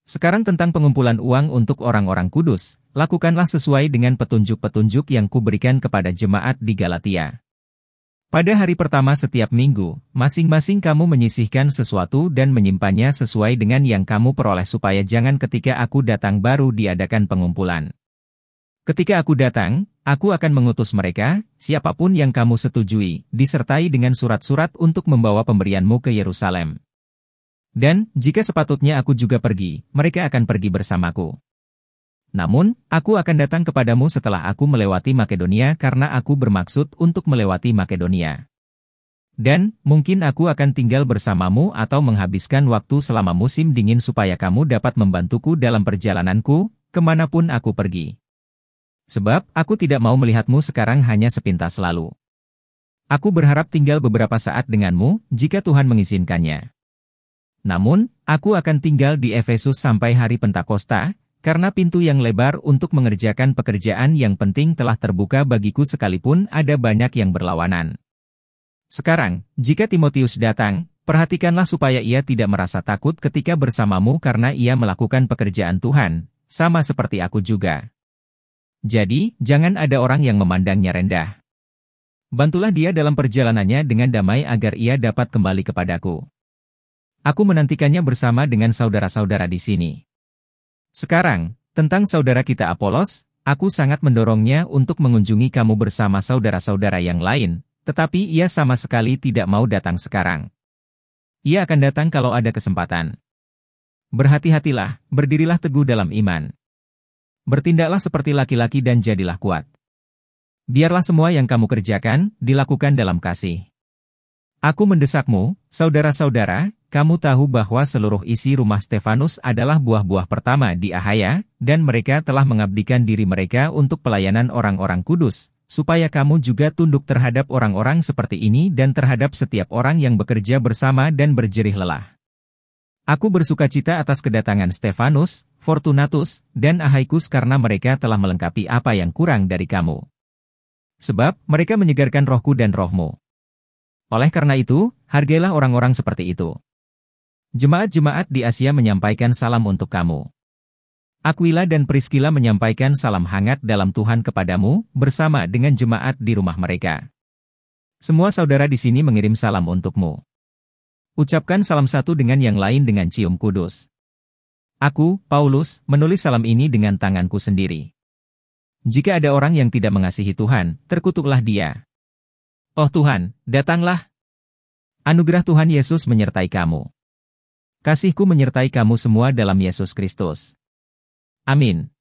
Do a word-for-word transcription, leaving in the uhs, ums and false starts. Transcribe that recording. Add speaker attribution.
Speaker 1: Sekarang tentang pengumpulan uang untuk orang-orang kudus, lakukanlah sesuai dengan petunjuk-petunjuk yang kuberikan kepada jemaat di Galatia. Pada hari pertama setiap minggu, masing-masing kamu menyisihkan sesuatu dan menyimpannya sesuai dengan yang kamu peroleh supaya jangan ketika aku datang baru diadakan pengumpulan. Ketika aku datang, aku akan mengutus mereka, siapapun yang kamu setujui, disertai dengan surat-surat untuk membawa pemberianmu ke Yerusalem. Dan, jika sepatutnya aku juga pergi, mereka akan pergi bersamaku. Namun, aku akan datang kepadamu setelah aku melewati Makedonia karena aku bermaksud untuk melewati Makedonia. Dan, mungkin aku akan tinggal bersamamu atau menghabiskan waktu selama musim dingin supaya kamu dapat membantuku dalam perjalananku, kemanapun aku pergi. Sebab, aku tidak mau melihatmu sekarang hanya sepintas lalu. Aku berharap tinggal beberapa saat denganmu, jika Tuhan mengizinkannya. Namun, aku akan tinggal di Efesus sampai hari Pentakosta, karena pintu yang lebar untuk mengerjakan pekerjaan yang penting telah terbuka bagiku sekalipun ada banyak yang berlawanan. Sekarang, jika Timotius datang, perhatikanlah supaya ia tidak merasa takut ketika bersamamu karena ia melakukan pekerjaan Tuhan, sama seperti aku juga. Jadi, jangan ada orang yang memandangnya rendah. Bantulah dia dalam perjalanannya dengan damai agar ia dapat kembali kepadaku. Aku menantikannya bersama dengan saudara-saudara di sini. Sekarang, tentang saudara kita Apolos, aku sangat mendorongnya untuk mengunjungi kamu bersama saudara-saudara yang lain, tetapi ia sama sekali tidak mau datang sekarang. Ia akan datang kalau ada kesempatan. Berhati-hatilah, berdirilah teguh dalam iman. Bertindaklah seperti laki-laki dan jadilah kuat. Biarlah semua yang kamu kerjakan, dilakukan dalam kasih. Aku mendesakmu, saudara-saudara, kamu tahu bahwa seluruh isi rumah Stefanus adalah buah-buah pertama di Ahaya, dan mereka telah mengabdikan diri mereka untuk pelayanan orang-orang kudus, supaya kamu juga tunduk terhadap orang-orang seperti ini dan terhadap setiap orang yang bekerja bersama dan berjerih lelah. Aku bersukacita atas kedatangan Stefanus, Fortunatus, dan Ahaikus karena mereka telah melengkapi apa yang kurang dari kamu. Sebab, mereka menyegarkan rohku dan rohmu. Oleh karena itu, hargailah orang-orang seperti itu. Jemaat-jemaat di Asia menyampaikan salam untuk kamu. Aquila dan Priskila menyampaikan salam hangat dalam Tuhan kepadamu, bersama dengan jemaat di rumah mereka. Semua saudara di sini mengirim salam untukmu. Ucapkan salam satu dengan yang lain dengan cium kudus. Aku, Paulus, menulis salam ini dengan tanganku sendiri. Jika ada orang yang tidak mengasihi Tuhan, terkutuklah dia. Oh Tuhan, datanglah. Anugerah Tuhan Yesus menyertai kamu. Kasihku menyertai kamu semua dalam Yesus Kristus. Amin.